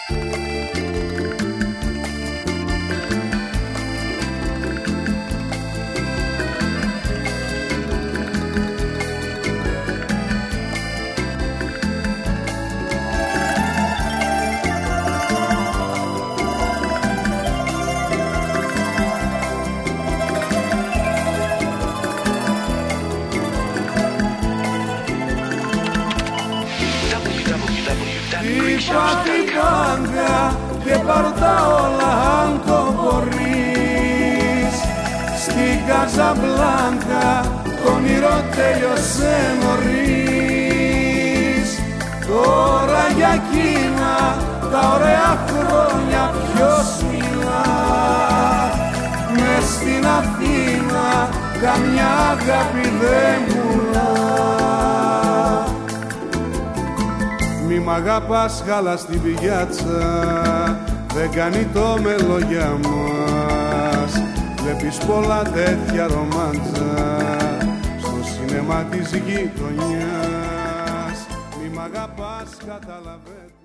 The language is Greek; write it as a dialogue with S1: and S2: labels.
S1: Είπα την πάντα και πάρ' τα όλα αν το μπορείς. Στην Καζαμπλάνκα το όνειρο τέλειωσε νωρίς. Τώρα για εκείνα τα ωραία χρόνια ποιος μιλά? Μες στην Αθήνα καμιά αγάπη δεν πουλά. Μη μ' αγαπάς χάλα στην πηγιάτσα, δεν κάνει το μέλο για μας. Βλέπεις πολλά τέτοια ρομάντσα στο σινεμά της γειτονιάς. Μη μ' αγαπάς καταλαβαίνεις.